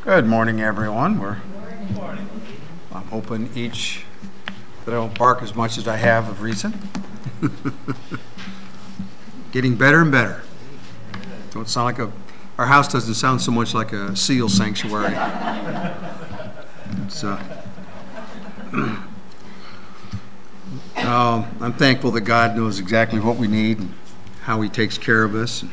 Good morning, everyone. I'm hoping that I don't bark as much as I have of recent. Getting better and better. Don't sound like our house doesn't sound so much like a seal sanctuary. I'm thankful that God knows exactly what we need and how He takes care of us.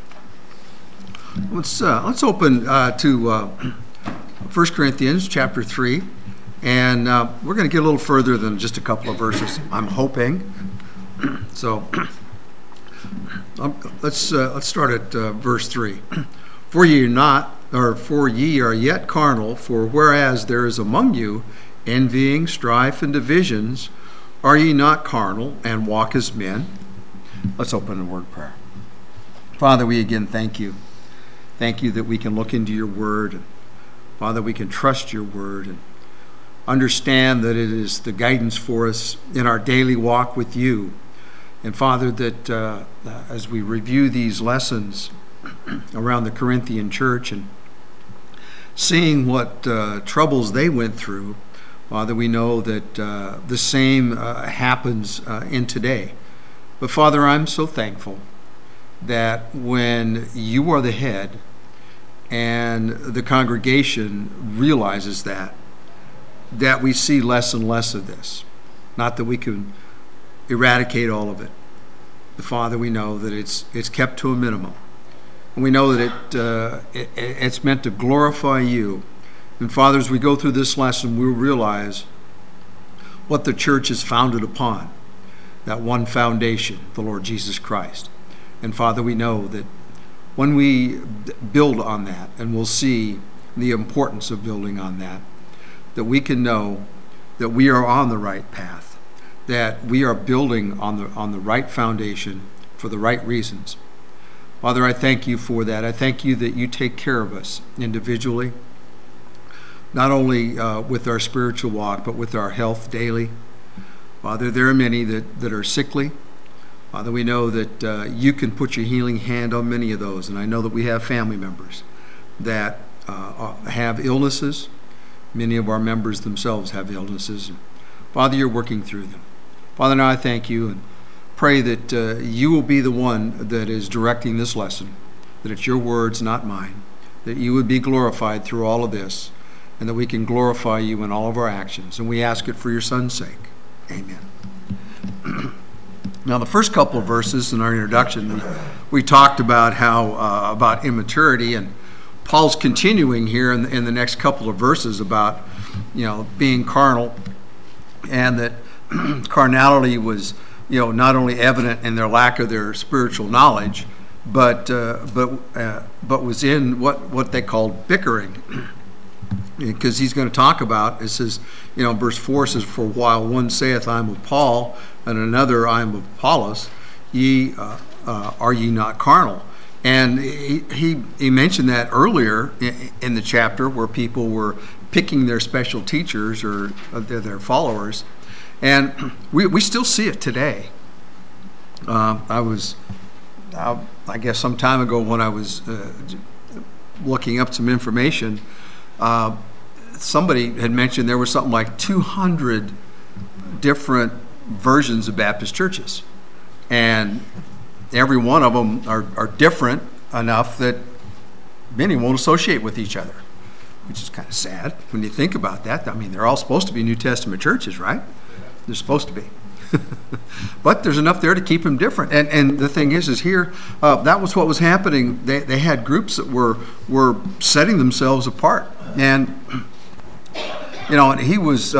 Let's open to 1 Corinthians chapter 3, and we're going to get a little further than just a couple of verses, I'm hoping. So let's start at verse 3. For ye are yet carnal, for whereas there is among you envying, strife, and divisions, are ye not carnal, and walk as men? Let's open a word of prayer. Father, we again thank you. Thank you that we can look into your word. Father, we can trust your word and understand that it is the guidance for us in our daily walk with you. And Father, that as we review these lessons around the Corinthian church and seeing what troubles they went through, Father, we know that the same happens in today. But Father, I'm so thankful that when you are the head and the congregation realizes that we see less and less of this. Not that we can eradicate all of it. But Father, we know that it's kept to a minimum. And we know that it's meant to glorify you. And Father, as we go through this lesson, we'll realize what the church is founded upon. That one foundation, the Lord Jesus Christ. And Father, we know that when we build on that, and we'll see the importance of building on that we can know that we are on the right path, that we are building on the right foundation for the right reasons. Father, I thank you for that. I thank you that you take care of us individually, not only with our spiritual walk, but with our health daily. Father, there are many that are sickly. Father, we know that you can put your healing hand on many of those, and I know that we have family members that have illnesses. Many of our members themselves have illnesses. Father, you're working through them. Father, now I thank you and pray that you will be the one that is directing this lesson, that it's your words, not mine, that you would be glorified through all of this, and that we can glorify you in all of our actions. And we ask it for your Son's sake. Amen. Now, the first couple of verses in our introduction, we talked about about immaturity, and Paul's continuing here in the next couple of verses about, being carnal, and that carnality was, not only evident in their lack of their spiritual knowledge, but was in what they called bickering. Because he's going to talk about, it says, verse 4 says, for while one saith, I am of Paul, and another, I am of Apollos, are ye not carnal? And he mentioned that earlier in the chapter where people were picking their special teachers or their followers. And we still see it today. I guess some time ago when I was looking up some information, somebody had mentioned there was something like 200 different versions of Baptist churches. And every one of them are different enough that many won't associate with each other, which is kind of sad when you think about that. I mean, they're all supposed to be New Testament churches, right? They're supposed to be. But there's enough there to keep them different. And the thing is here, that was what was happening. They had groups that were setting themselves apart. And, and he was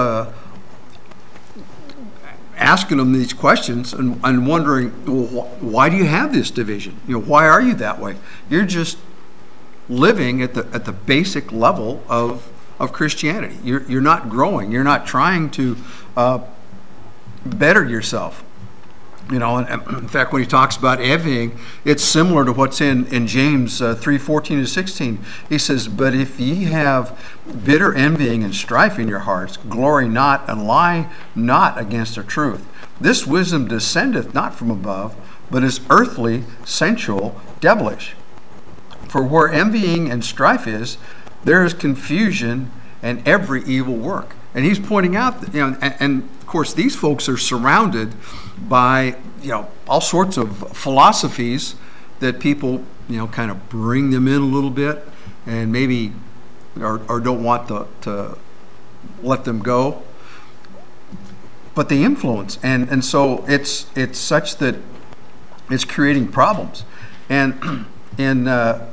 asking them these questions and wondering, well, why do you have this division? Why are you that way? You're just living at the basic level of Christianity. You're not growing. You're not trying to better yourself. And in fact, when he talks about envying, it's similar to what's in James 3:14-16. He says, but if ye have bitter envying and strife in your hearts, glory not and lie not against the truth. This wisdom descendeth not from above, but is earthly, sensual, devilish. For where envying and strife is, there is confusion and every evil work. And he's pointing out that, and of course these folks are surrounded by, all sorts of philosophies that people, kind of bring them in a little bit and maybe or don't want to let them go. But they influence, and so it's such that it's creating problems. And in the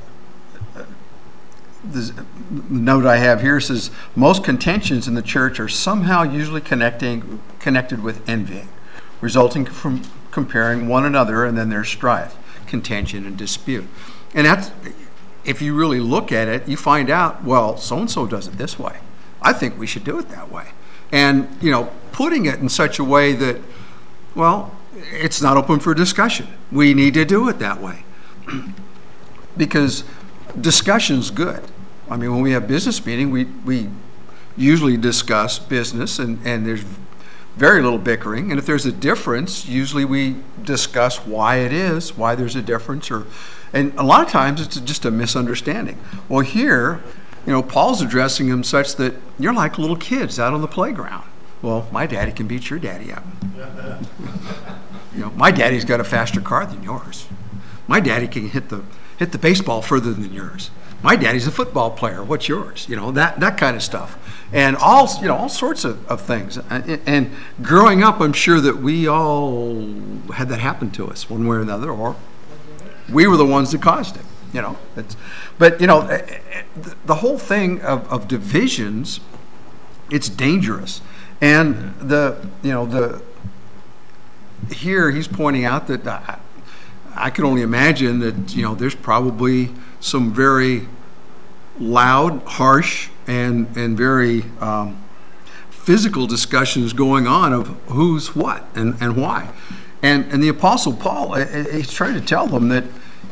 note I have here says, most contentions in the church are somehow usually connected with envying, resulting from comparing one another, and then there's strife, contention, and dispute. And that's, if you really look at it, you find out, well, so-and-so does it this way. I think we should do it that way. And, putting it in such a way that, well, it's not open for discussion. We need to do it that way. Because discussion's good. I mean, when we have business meeting, we usually discuss business, and there's very little bickering. And if there's a difference, usually we discuss why it is, why there's a difference, and a lot of times it's just a misunderstanding. Well, here, Paul's addressing them such that you're like little kids out on the playground. Well, my daddy can beat your daddy up. My daddy's got a faster car than yours. My daddy can hit the baseball further than yours. My daddy's a football player. What's yours? That kind of stuff. And all sorts of things. And growing up, I'm sure that we all had that happen to us one way or another, or we were the ones that caused it. But the whole thing of divisions, it's dangerous. And here he's pointing out that I can only imagine that there's probably some very loud, harsh, and very physical discussions going on of who's what and why. And the Apostle Paul, he's trying to tell them that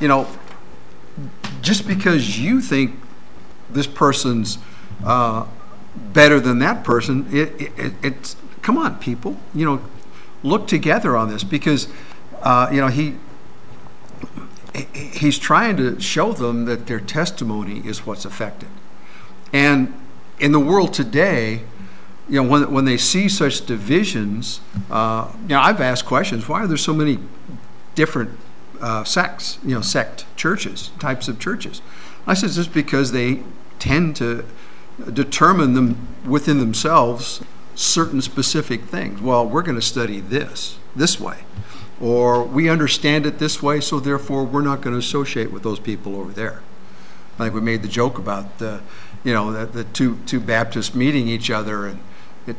just because you think this person's better than that person, it's come on, people, look together on this, because he's trying to show them that their testimony is what's affected. And in the world today, when they see such divisions, I've asked questions: why are there so many different sects, sect churches, types of churches? I said, just because they tend to determine them within themselves certain specific things. Well, we're going to study this way, or we understand it this way, so therefore we're not going to associate with those people over there. I think we made the joke about the two Baptists meeting each other, and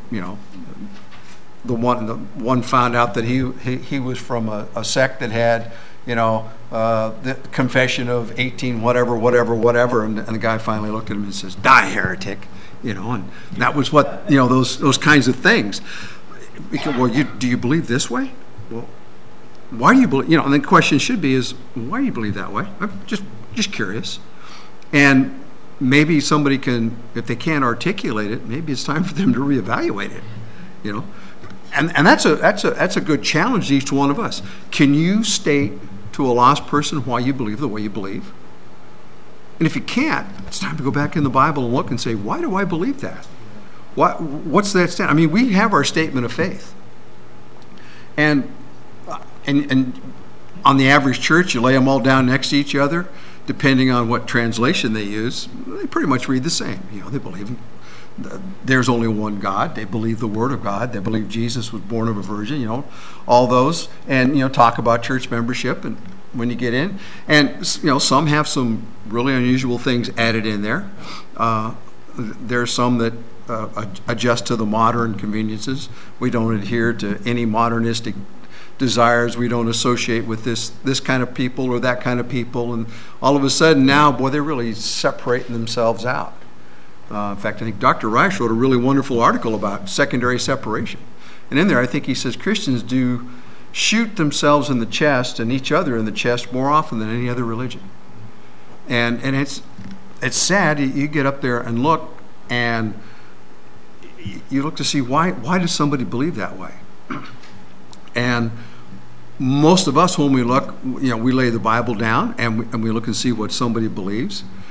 the one found out that he was from a sect that had the confession of 18 whatever, and the guy finally looked at him and says, "Die, heretic," and that was what those kinds of things. Because, well, do you believe this way? Well, why do you believe? And the question should be is, why do you believe that way? I'm just curious. And maybe somebody can, if they can't articulate it, maybe it's time for them to reevaluate it. And that's a good challenge to each one of us. Can you state to a lost person why you believe the way you believe? And if you can't, it's time to go back in the Bible and look and say, why do I believe that? What's that stand? I mean, we have our statement of faith. And on the average church, you lay them all down next to each other, depending on what translation they use, they pretty much read the same. They believe there's only one God. They believe the Word of God. They believe Jesus was born of a virgin, all those. And, talk about church membership and when you get in. And, some have some really unusual things added in there. There's some that adjust to the modern conveniences. We don't adhere to any modernistic desires. We don't associate with this kind of people or that kind of people. And all of a sudden now, boy, they're really separating themselves out. In fact, I think Dr. Rice wrote a really wonderful article about secondary separation. And in there, I think he says Christians do shoot themselves in the chest and each other in the chest more often than any other religion. And it's sad. You get up there and look, and you look to see why does somebody believe that way? And most of us, when we look, we lay the Bible down and we look and see what somebody believes.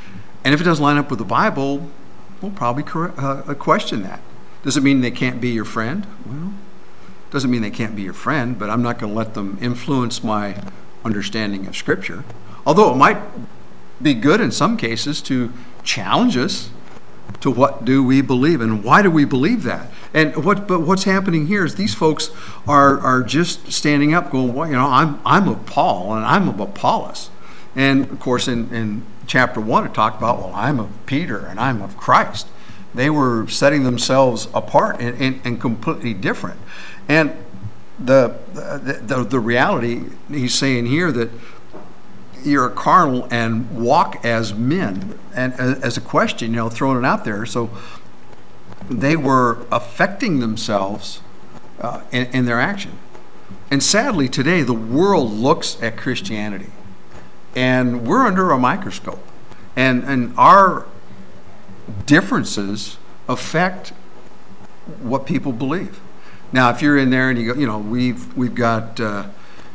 And if it doesn't line up with the Bible, we'll probably question that. Does it mean they can't be your friend? Well, doesn't mean they can't be your friend, but I'm not going to let them influence my understanding of Scripture. Although it might be good in some cases to challenge us to what do we believe and why do we believe that. And what's happening here is these folks are just standing up going, well, I'm of Paul and I'm of Apollos. And of course in chapter 1 it talked about, well, I'm of Peter and I'm of Christ. They were setting themselves apart and completely different. And the reality, he's saying here that you're carnal and walk as men, and as a question, throwing it out there. So they were affecting themselves in their action. And sadly today the world looks at Christianity and we're under a microscope, and our differences affect what people believe. Now, if you're in there and you go, we've got a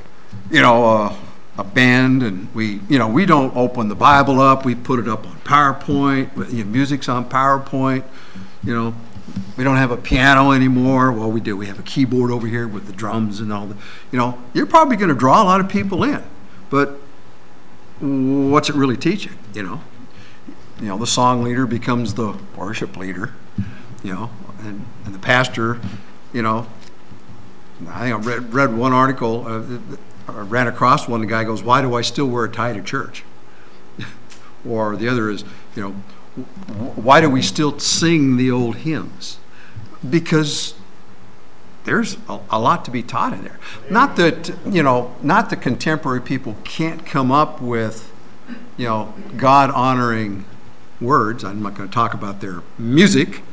band, and we don't open the Bible up. We put it up on PowerPoint. Music's on PowerPoint. We don't have a piano anymore. Well, we do. We have a keyboard over here with the drums and all that. You're probably going to draw a lot of people in, but what's it really teaching? The song leader becomes the worship leader, and the pastor, I think I read one article, I ran across one, the guy goes, why do I still wear a tie to church? Or the other is, why do we still sing the old hymns? Because there's a lot to be taught in there. Not that contemporary people can't come up with, God-honoring words. I'm not going to talk about their music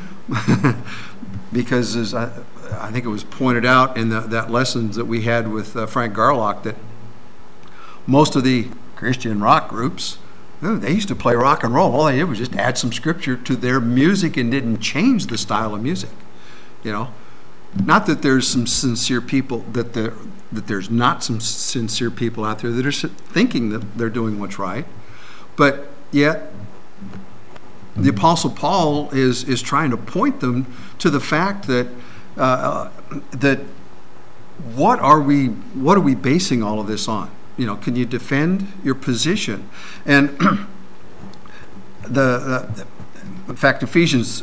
because as I think it was pointed out in that lessons that we had with Frank Garlock, that most of the Christian rock groups, they used to play rock and roll. All they did was just add some scripture to their music and didn't change the style of music. Not that there's some sincere people, that there's not some sincere people out there that are thinking that they're doing what's right, but yet the Apostle Paul is trying to point them to the fact that what are we basing all of this on? Can you defend your position? And in fact, Ephesians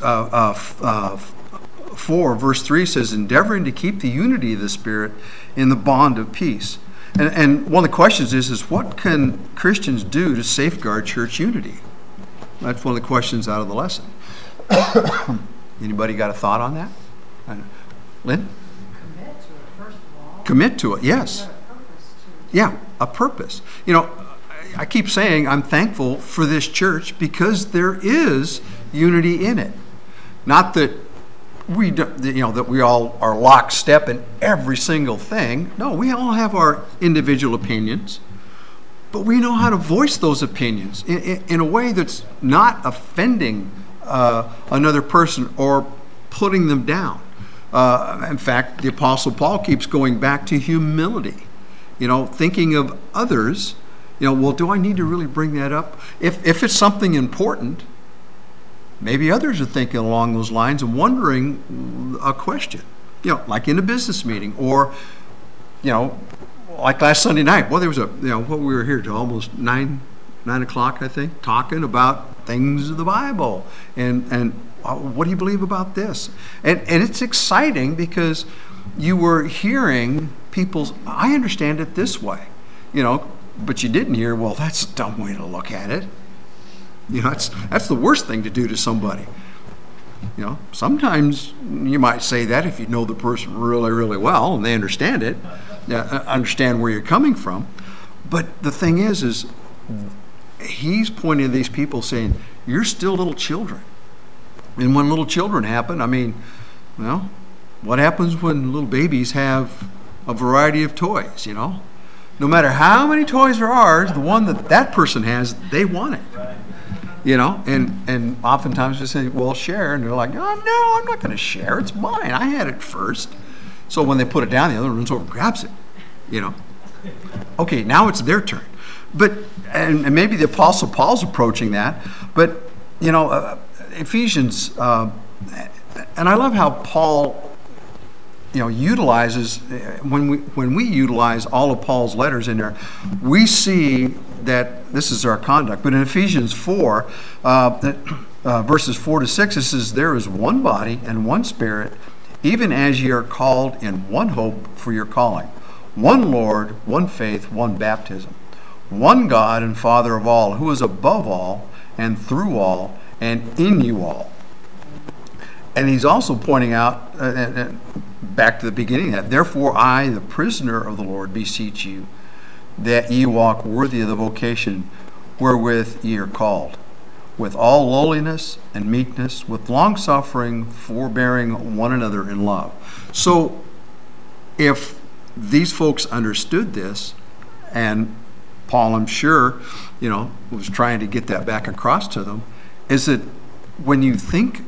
4 verse 3 says, endeavoring to keep the unity of the Spirit in the bond of peace. And one of the questions is what can Christians do to safeguard church unity? That's one of the questions out of the lesson. Anybody got a thought on that? Lynn? Commit to it, first of all. Commit to it, yes. A purpose to it. Yeah, a purpose. I keep saying I'm thankful for this church because there is unity in it. Not that that we all are lockstep in every single thing. No, we all have our individual opinions, but we know how to voice those opinions in a way that's not offending another person or putting them down. In fact, the Apostle Paul keeps going back to humility, thinking of others. Well, do I need to really bring that up? If it's something important, maybe others are thinking along those lines and wondering a question, like in a business meeting, or, like last Sunday night. Well, there was we were here till almost 9 o'clock, I think, talking about things of the Bible and what do you believe about this? And it's exciting because you were hearing people's, I understand it this way, but you didn't hear, well, that's a dumb way to look at it. That's the worst thing to do to somebody. Sometimes you might say that if you know the person really, really well and they understand it, understand where you're coming from. But the thing is he's pointing to these people saying, you're still little children. And when little children happen, what happens when little babies have a variety of toys, No matter how many toys there are, the one that person has, they want it. And oftentimes we say, well, share. And they're like, oh, no, I'm not going to share. It's mine. I had it first. So when they put it down, the other one runs over and grabs it, Okay, now it's their turn. But and maybe the Apostle Paul's approaching that, but Ephesians, and I love how Paul, utilizes when we utilize all of Paul's letters in there, we see that this is our conduct. But in Ephesians 4, verses 4 to 6, it says, "There is one body and one Spirit, even as ye are called in one hope for your calling, one Lord, one faith, one baptism, one God and Father of all, who is above all and through all and in you all." And he's also pointing out, back to the beginning, that therefore I, the prisoner of the Lord, beseech you, that ye walk worthy of the vocation wherewith ye are called, with all lowliness and meekness, with long-suffering, forbearing one another in love. So if these folks understood this, and Paul, I'm sure, was trying to get that back across to them, is that when you think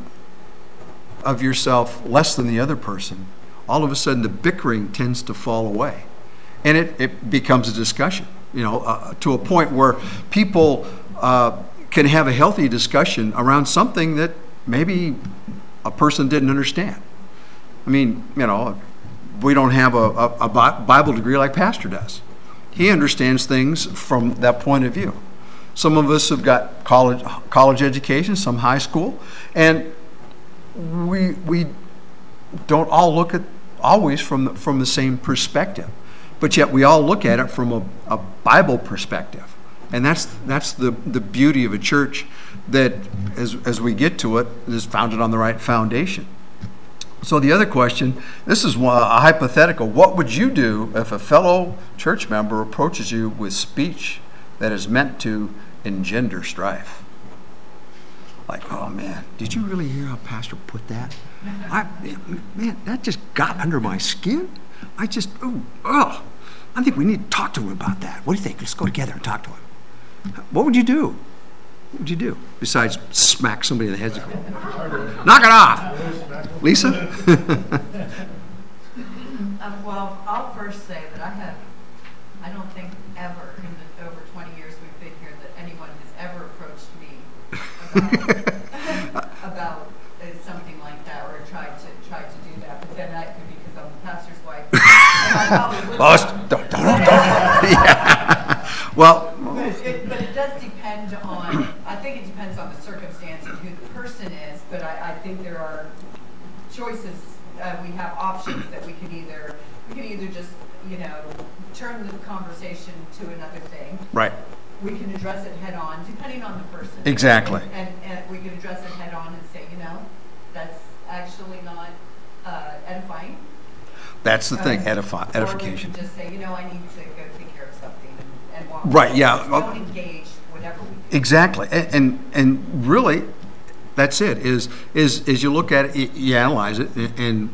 of yourself less than the other person, all of a sudden the bickering tends to fall away. And it becomes a discussion, to a point where people can have a healthy discussion around something that maybe a person didn't understand. I mean, we don't have a Bible degree like Pastor does. He understands things from that point of view. Some of us have got college education, some high school, and we don't all look at always from the same perspective, but yet we all look at it from a Bible perspective, and that's the beauty of a church that, as we get to it, is founded on the right foundation. So the other question, this is a hypothetical. What would you do if a fellow church member approaches you with speech that is meant to engender strife? Like, oh man, did you really hear how Pastor put that? Man, that just got under my skin. I think we need to talk to him about that. What do you think? Let's go together and talk to him. What would you do? What would you do besides smack somebody in the head? Knock it off, Lisa. Well, I'll first say that I don't think ever in the over 20 years we've been here that anyone has ever approached me about something like that or tried to do that. But then that could be because I'm the pastor's wife. Don't. Yeah. Well. But it does depend on. I think it depends on the circumstance and who the person is. But I think there are choices. We have options that we could either just turn the conversation to another thing. Right. We can address it head on, depending on the person. Exactly. And we can address it head on and say, that's actually not edifying. That's the thing, edification. Or we can just say, I need to go take care of something and walk. Right. Yeah. Don't engage whatever we do. Exactly. And really, that's it. Is you look at it, you analyze it, and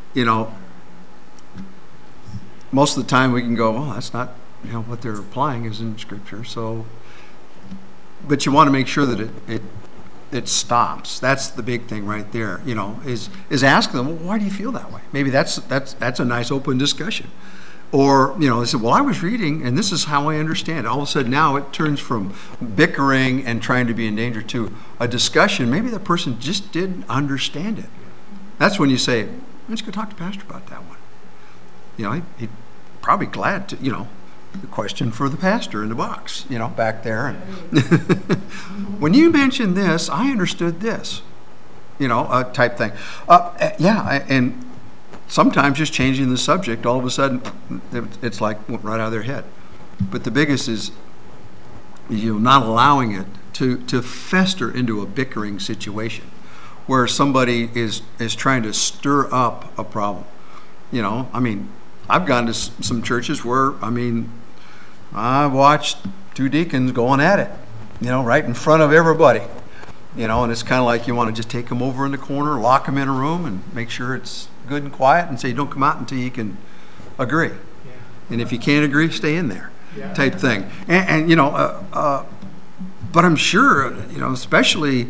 most of the time we can go, well, that's not what they're applying is in Scripture. So, but you want to make sure that it stops. That's the big thing right there. Is ask them, well, why do you feel that way? Maybe that's a nice open discussion. Or they said, well, I was reading, and this is how I understand it. All of a sudden now it turns from bickering and trying to be in danger to a discussion. Maybe the person just didn't understand it. That's when you say, let's go talk to Pastor about that one. He'd probably glad to, the question for the pastor in the box, back there. And when you mentioned this, I understood this, type thing. And sometimes just changing the subject, all of a sudden, it's like went right out of their head. But the biggest is, not allowing it to fester into a bickering situation where somebody is trying to stir up a problem. I've gone to some churches where, I watched two deacons going at it, right in front of everybody, and it's kind of like you want to just take them over in the corner, lock them in a room, and make sure it's good and quiet, and say, don't come out until you can agree. Yeah. And if you can't agree, stay in there, type thing. And but I'm sure, especially,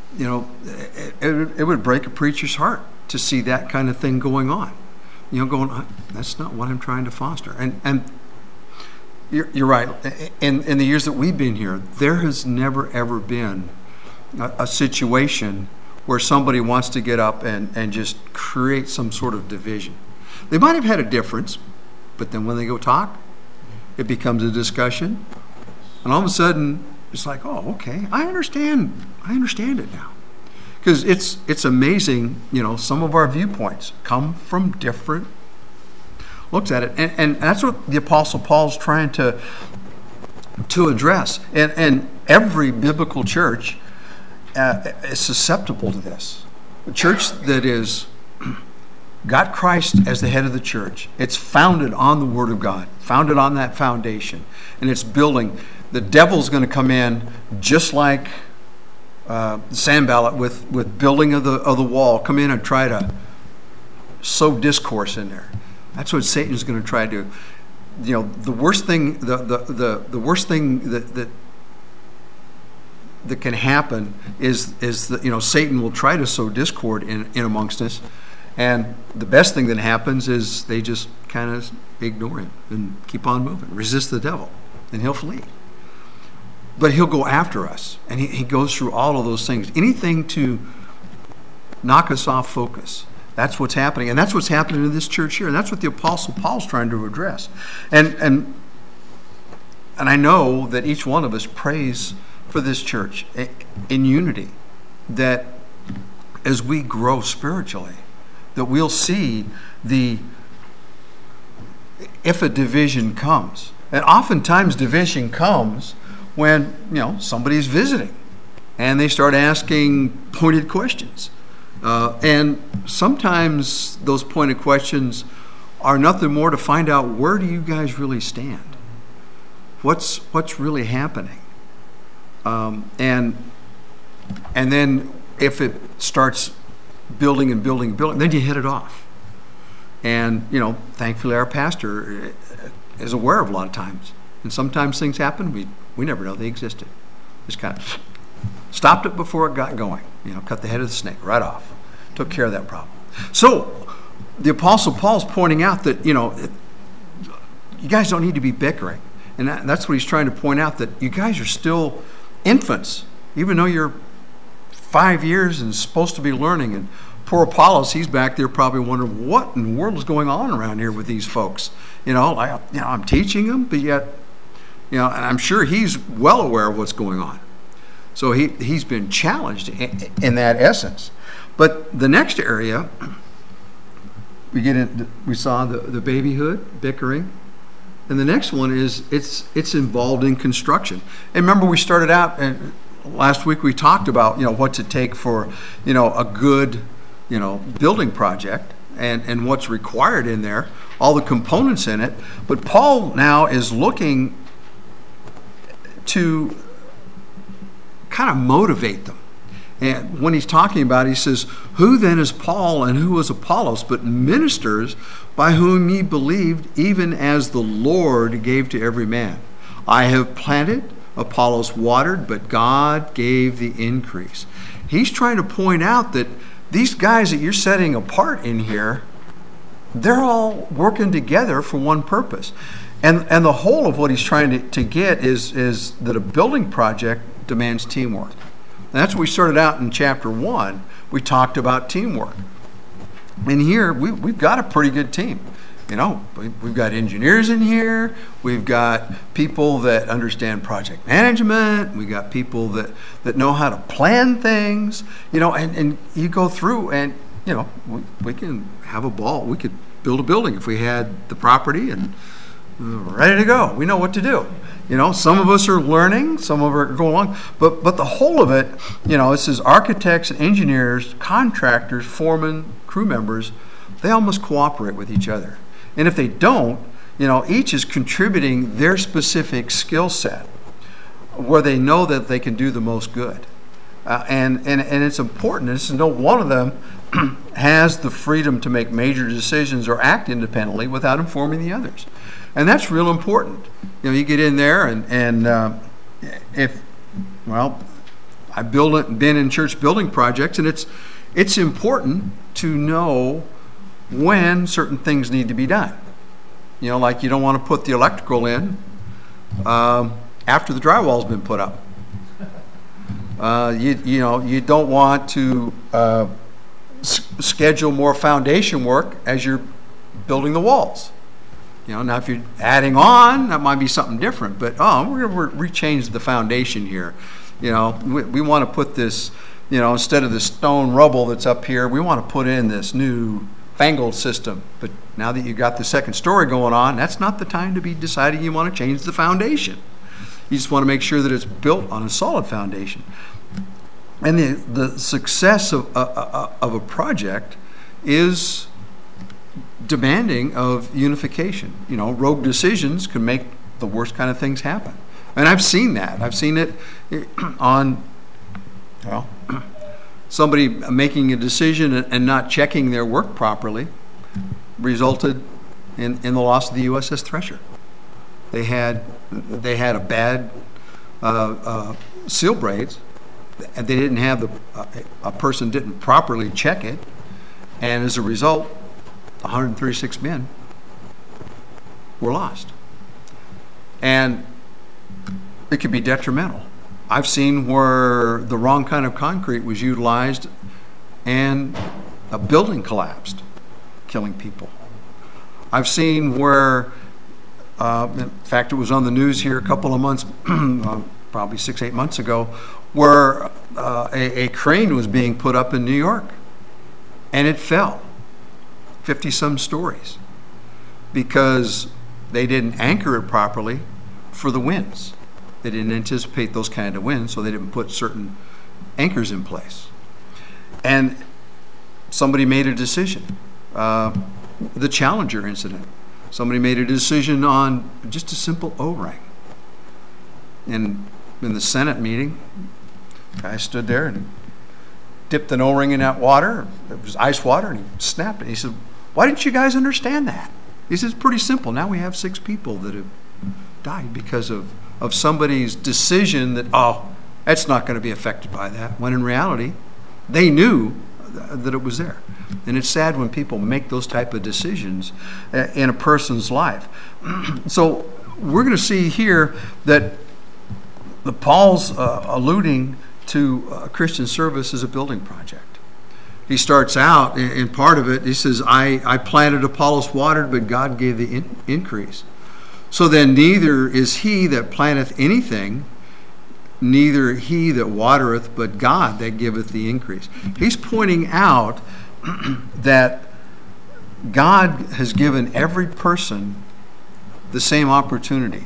it would break a preacher's heart to see that kind of thing going on. That's not what I'm trying to foster. And You're right. In the years that we've been here, there has never, ever been a situation where somebody wants to get up and just create some sort of division. They might have had a difference, but then when they go talk, it becomes a discussion. And all of a sudden, it's like, oh, okay, I understand it now. Because it's amazing, some of our viewpoints come from different looks at it. And that's what the Apostle Paul's trying to address. And every biblical church is susceptible to this. A church that is got Christ as the head of the church. It's founded on the Word of God, founded on that foundation. And it's building. The devil's going to come in just like Sanballat with building of the wall, come in and try to sow discourse in there. That's what Satan's going to try to do. The worst thing, the worst thing that can happen is that Satan will try to sow discord in amongst us, and the best thing that happens is they just kind of ignore him and keep on moving, resist the devil, and he'll flee. But he'll go after us, and he goes through all of those things. Anything to knock us off focus. That's what's happening. And that's what's happening in this church here. And that's what the Apostle Paul's trying to address. And I know that each one of us prays for this church in unity, that as we grow spiritually, that we'll see if a division comes. And oftentimes division comes when, somebody's visiting and they start asking pointed questions. And sometimes those pointed questions are nothing more to find out, where do you guys really stand? What's really happening? And then if it starts building and building and building, then you hit it off. And, thankfully our pastor is aware of a lot of times. And sometimes things happen, we never know they existed. Just kind of stopped it before it got going. Cut the head of the snake right off. Took care of that problem. So the Apostle Paul's pointing out that, you guys don't need to be bickering. And that's what he's trying to point out, that you guys are still infants, even though you're 5 years and supposed to be learning. And poor Apollos, he's back there probably wondering, what in the world is going on around here with these folks? I'm teaching them, but yet, and I'm sure he's well aware of what's going on. So he's been challenged in that essence. But the next area, we saw the babyhood, bickering. And the next one is it's involved in construction. And remember, we started out, and last week we talked about, what's it take for, a good, building project and what's required in there, all the components in it. But Paul now is looking to kind of motivate them. And when he's talking about it, he says, who then is Paul and who is Apollos, but ministers by whom ye believed, even as the Lord gave to every man? I have planted, Apollos watered, but God gave the increase. He's trying to point out that these guys that you're setting apart in here, they're all working together for one purpose. And the whole of what he's trying to get is that a building project demands teamwork. And that's what we started out in chapter 1. We talked about teamwork. And here, we've got a pretty good team. We've got engineers in here. We've got people that understand project management. We've got people that know how to plan things. And you go through and, we can have a ball. We could build a building if we had the property and ready to go. We know what to do. Some of us are learning, some of us are going along, but the whole of it, it says architects and engineers, contractors, foremen, crew members, they all must cooperate with each other. And if they don't, each is contributing their specific skill set where they know that they can do the most good. And it's important. It's to know one of them has the freedom to make major decisions or act independently without informing the others. And that's real important. You get in there and I've been in church building projects, and it's important to know when certain things need to be done. Like you don't want to put the electrical in after the drywall's been put up. You don't want to schedule more foundation work as you're building the walls. Now if you're adding on, that might be something different. But we're going to rechange the foundation here. We want to put this, instead of the stone rubble that's up here, we want to put in this new fangled system. But now that you've got the second story going on, that's not the time to be deciding you want to change the foundation. You just want to make sure that it's built on a solid foundation. And the success of a project is demanding of unification. Rogue decisions can make the worst kind of things happen. And I've seen that. I've seen it on, somebody making a decision and not checking their work properly resulted in the loss of the USS Thresher. They had a bad seal braids, and they didn't have a person didn't properly check it, and as a result, 136 men were lost. And it could be detrimental. I've seen where the wrong kind of concrete was utilized and a building collapsed, killing people. I've seen where, in fact, it was on the news here a couple of months, probably 6-8 months ago, where a crane was being put up in New York, and it fell 50-some stories because they didn't anchor it properly for the winds. They didn't anticipate those kind of winds, so they didn't put certain anchors in place. And somebody made a decision. The Challenger incident. Somebody made a decision on just a simple O-ring. And in the Senate meeting, the guy stood there and dipped an O-ring in that water. It was ice water, and he snapped it. He said, "Why didn't you guys understand that?" He says, "It's pretty simple. Now we have 6 people that have died because of somebody's decision that, that's not going to be affected by that," when in reality, they knew that it was there. And it's sad when people make those type of decisions in a person's life. So we're going to see here that Paul's alluding to Christian service as a building project. He starts out, in part of it, he says, I planted, Apollos watered, but God gave the increase. So then neither is he that planteth anything, neither he that watereth, but God that giveth the increase. He's pointing out that God has given every person the same opportunity.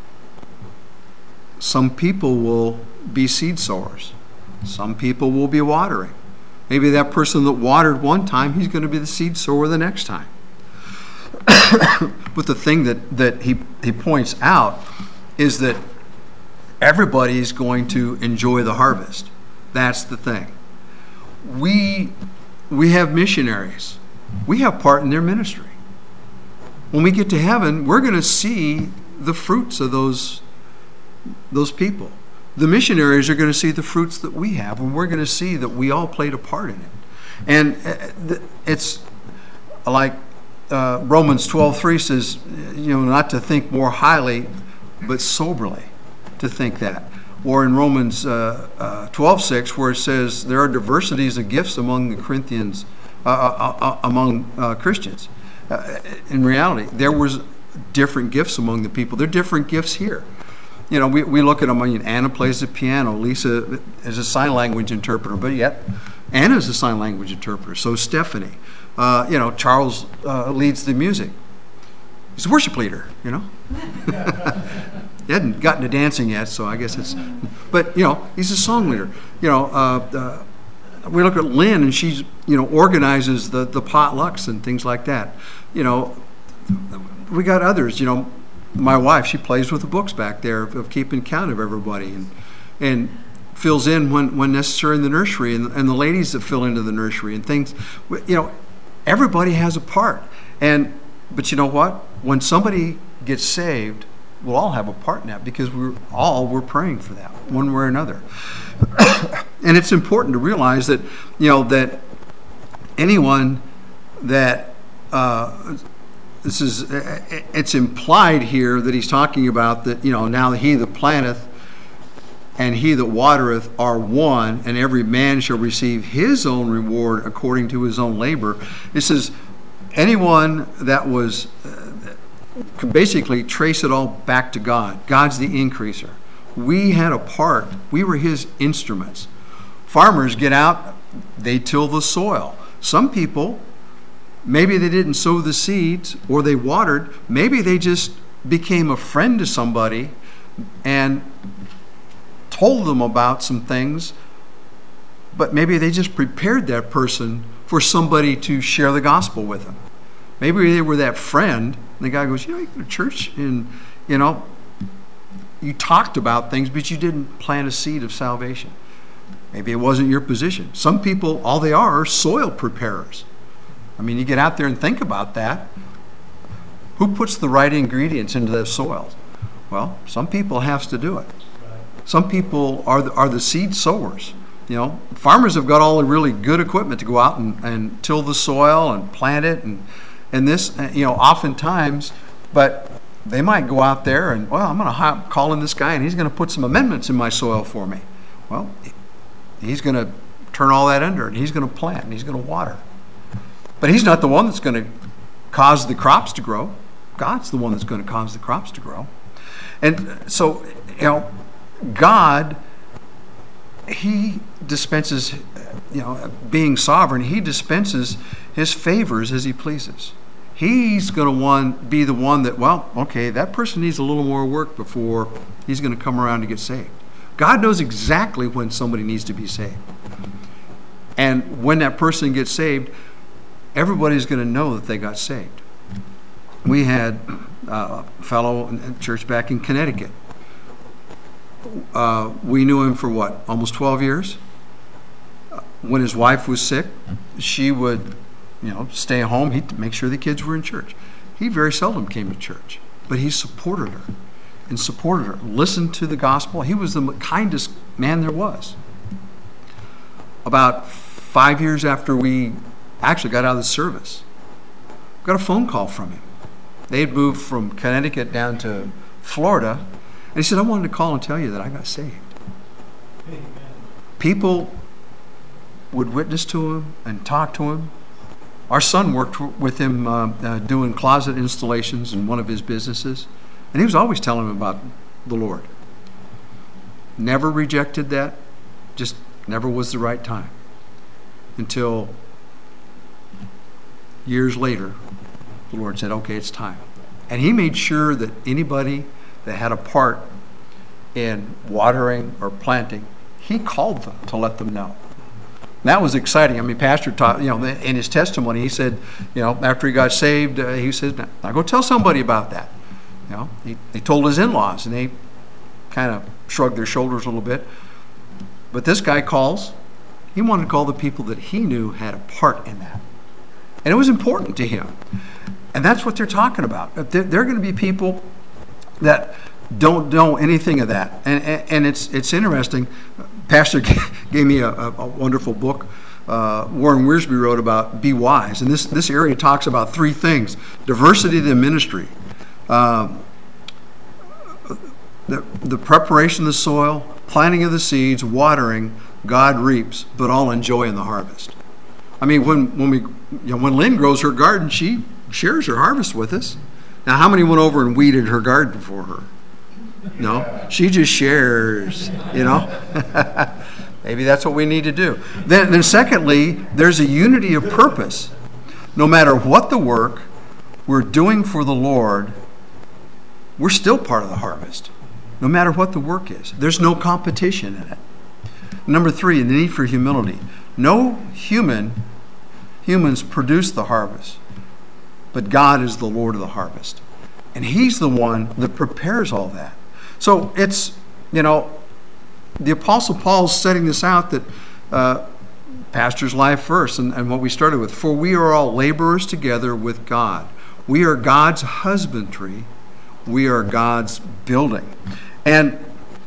Some people will be seed sowers. Some people will be watering. Maybe that person that watered one time, he's going to be the seed sower the next time. But the thing that he points out is that everybody's going to enjoy the harvest. That's the thing. We have missionaries. We have part in their ministry. When we get to heaven, we're going to see the fruits of those people. The missionaries are going to see the fruits that we have, and we're going to see that we all played a part in it. And it's like Romans 12:3 says, not to think more highly, but soberly to think that. Or in Romans 12:6, where it says there are diversities of gifts among the Corinthians, among Christians. In reality, there was different gifts among the people. There are different gifts here. We look at them. Anna plays the piano. Lisa is a sign language interpreter, but yet Anna is a sign language interpreter. So is Stephanie. Charles leads the music. He's a worship leader. He hadn't gotten to dancing yet, so I guess it's. But he's a song leader. We look at Lynn, and she's organizes the potlucks and things like that. We got others. My wife, she plays with the books back there of keeping count of everybody and fills in when necessary in the nursery, and the ladies that fill into the nursery and things. Everybody has a part. But you know what? When somebody gets saved, we'll all have a part in that because we're praying for that one way or another. And it's important to realize that that anyone that it's implied here that he's talking about that, now he that planteth and he that watereth are one, and every man shall receive his own reward according to his own labor. It says anyone that can basically trace it all back to God. God's the increaser. We had a part. We were his instruments. Farmers get out, they till the soil. Some people, maybe they didn't sow the seeds or they watered. Maybe they just became a friend to somebody and told them about some things, but maybe they just prepared that person for somebody to share the gospel with them. Maybe they were that friend, and the guy goes, you go to church and, you talked about things, but you didn't plant a seed of salvation. Maybe it wasn't your position. Some people, all they are soil preparers. You get out there and think about that. Who puts the right ingredients into the soil? Well, some people have to do it. Some people are the seed sowers. Farmers have got all the really good equipment to go out and till the soil and plant it and this, oftentimes, but they might go out there and, I'm going to call in this guy and he's going to put some amendments in my soil for me. Well, he's going to turn all that under and he's going to plant and he's going to water. But he's not the one that's going to cause the crops to grow. God's the one that's going to cause the crops to grow. And so, God, he dispenses, being sovereign, he dispenses his favors as he pleases. He's going to be the one that, that person needs a little more work before he's going to come around to get saved. God knows exactly when somebody needs to be saved. And when that person gets saved, everybody's going to know that they got saved. We had a fellow in church back in Connecticut. We knew him for almost 12 years. When his wife was sick, she would, stay at home. He'd make sure the kids were in church. He very seldom came to church, but he supported her and supported her, listened to the gospel. He was the kindest man there was. About 5 years after we actually got out of the service, got a phone call from him. They had moved from Connecticut down to Florida. And he said, I wanted to call and tell you that I got saved. Amen. People would witness to him and talk to him. Our son worked with him doing closet installations in one of his businesses. And he was always telling him about the Lord. Never rejected that. Just never was the right time. Until years later, the Lord said, okay, it's time. And he made sure that anybody that had a part in watering or planting, he called them to let them know. And that was exciting. Pastor taught, in his testimony, he said, after he got saved, he said, now go tell somebody about that. He told his in-laws, and they kind of shrugged their shoulders a little bit. But this guy calls. He wanted to call the people that he knew had a part in that. And it was important to him. And that's what they're talking about. They're going to be people that don't know anything of that. And it's interesting. Pastor gave me a wonderful book Warren Wiersbe wrote about Be Wise. And this area talks about three things. Diversity of the ministry. The preparation of the soil, planting of the seeds, watering, God reaps, but all enjoy in the harvest. When Lynn grows her garden, she shares her harvest with us. Now, how many went over and weeded her garden for her? No, she just shares, Maybe that's what we need to do. Then secondly, there's a unity of purpose. No matter what the work we're doing for the Lord, we're still part of the harvest. No matter what the work is. There's no competition in it. Number three, the need for humility. No humans produce the harvest, but God is the Lord of the harvest. And He's the one that prepares all that. So it's, the Apostle Paul's setting this out that pastor's life first and what we started with. For we are all laborers together with God. We are God's husbandry. We are God's building. And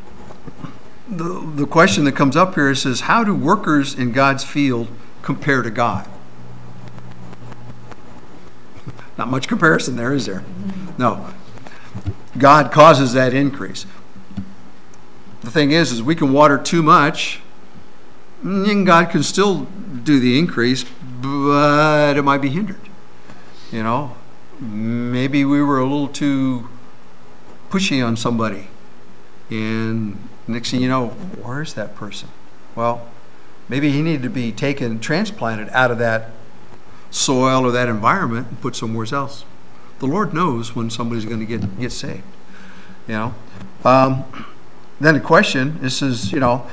the question that comes up here is, how do workers in God's field compare to God? Not much comparison there, is there? No. God causes that increase. The thing is we can water too much, and God can still do the increase, but it might be hindered. You know, maybe we were a little too pushy on somebody, and next thing you know, where's that person? Well, maybe he needed to be transplanted out of that soil or that environment and put somewhere else. The Lord knows when somebody's going to get saved. You know. Then the question, this is, you know,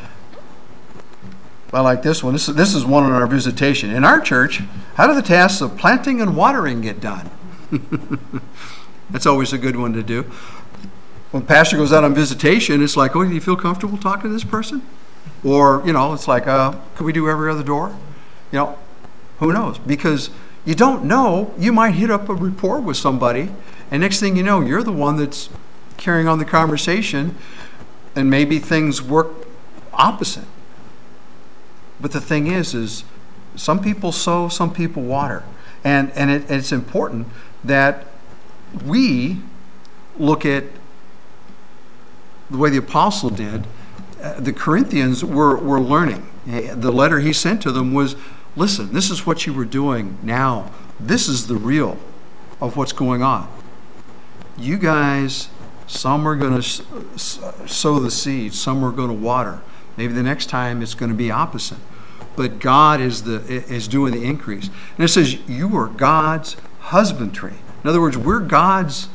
I like this one. This is one on our visitation. In our church, how do the tasks of planting and watering get done? That's always a good one to do. When pastor goes out on visitation, it's like, oh, do you feel comfortable talking to this person? Or, you know, it's like, could we do every other door? You know, who knows? Because you don't know. You might hit up a rapport with somebody, and next thing you know, you're the one that's carrying on the conversation, and maybe things work opposite. But the thing is some people sow, some people water. And it's important that we look at the way the apostle did. The Corinthians were learning. The letter he sent to them was, listen, this is what you were doing now. This is the real of what's going on. You guys, some are going to sow the seed, some are going to water. Maybe the next time it's going to be opposite. But God is doing the increase. And it says, you are God's husbandry. In other words, we're God's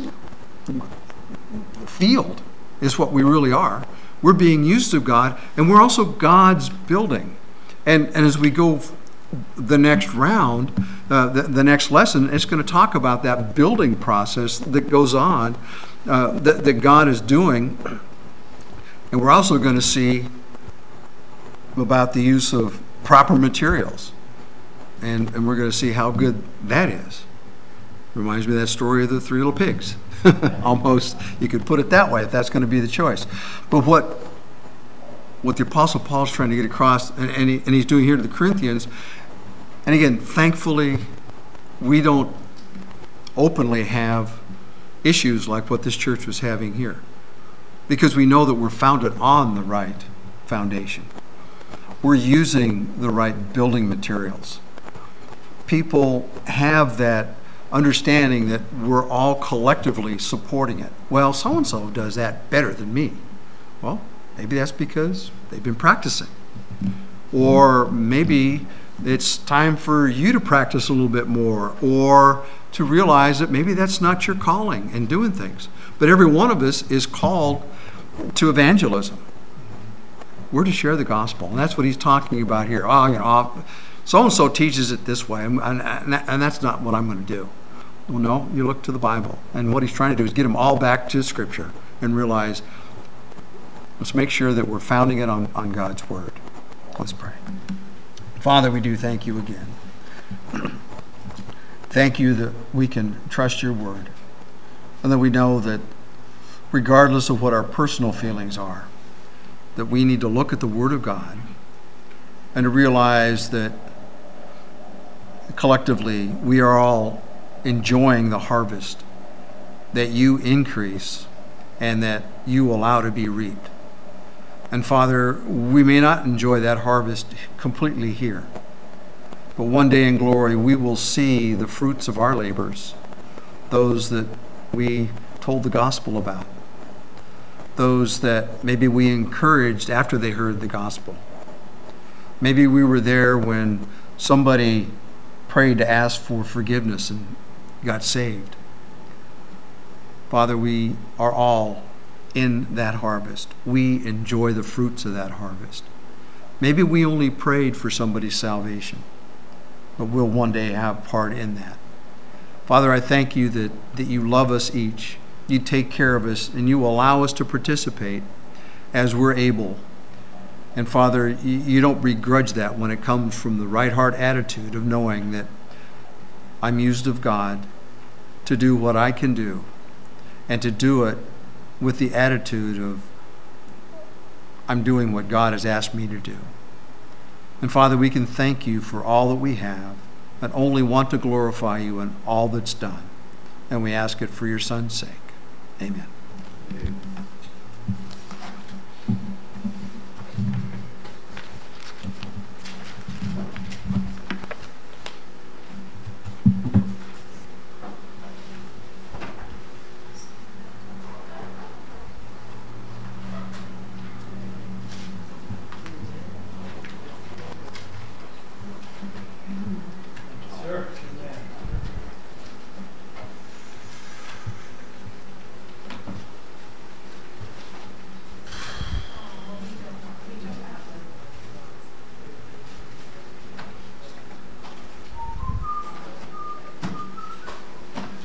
field, is what we really are. We're being used of God, and we're also God's building. And as we go the next round, the next lesson, it's going to talk about that building process that goes on, that God is doing. And we're also going to see about the use of proper materials. And we're going to see how good that is. Reminds me of that story of the three little pigs. Almost, you could put it that way if that's going to be the choice. But what the Apostle Paul's trying to get across, and he's doing here to the Corinthians, and again, thankfully, we don't openly have issues like what this church was having here, because we know that we're founded on the right foundation. We're using the right building materials. People have that understanding that we're all collectively supporting it. Well, so-and-so does that better than me. Well, maybe that's because they've been practicing. Or maybe it's time for you to practice a little bit more, or to realize that maybe that's not your calling in doing things. But every one of us is called to evangelism. We're to share the gospel, and that's what he's talking about here. So-and-so teaches it this way, and that's not what I'm going to do. Well, no, you look to the Bible, and what he's trying to do is get them all back to Scripture and realize, let's make sure that we're founding it on God's Word. Let's pray. Father, we do thank you again. Thank you that we can trust your Word, and that we know that regardless of what our personal feelings are, that we need to look at the Word of God and to realize that collectively we are all enjoying the harvest that you increase and that you allow to be reaped. And Father, we may not enjoy that harvest completely here, but one day in glory we will see the fruits of our labors, those that we told the gospel about, those that maybe we encouraged after they heard the gospel. Maybe we were there when somebody prayed to ask for forgiveness and got saved. Father, we are all in that harvest. We enjoy the fruits of that harvest. Maybe we only prayed for somebody's salvation, but we'll one day have part in that. Father, I thank you that you love us each. You take care of us, and you allow us to participate as we're able. And Father, you don't begrudge that when it comes from the right heart attitude of knowing that I'm used of God to do what I can do, and to do it with the attitude of I'm doing what God has asked me to do. And Father, we can thank you for all that we have but only want to glorify you in all that's done. And we ask it for your Son's sake. Amen.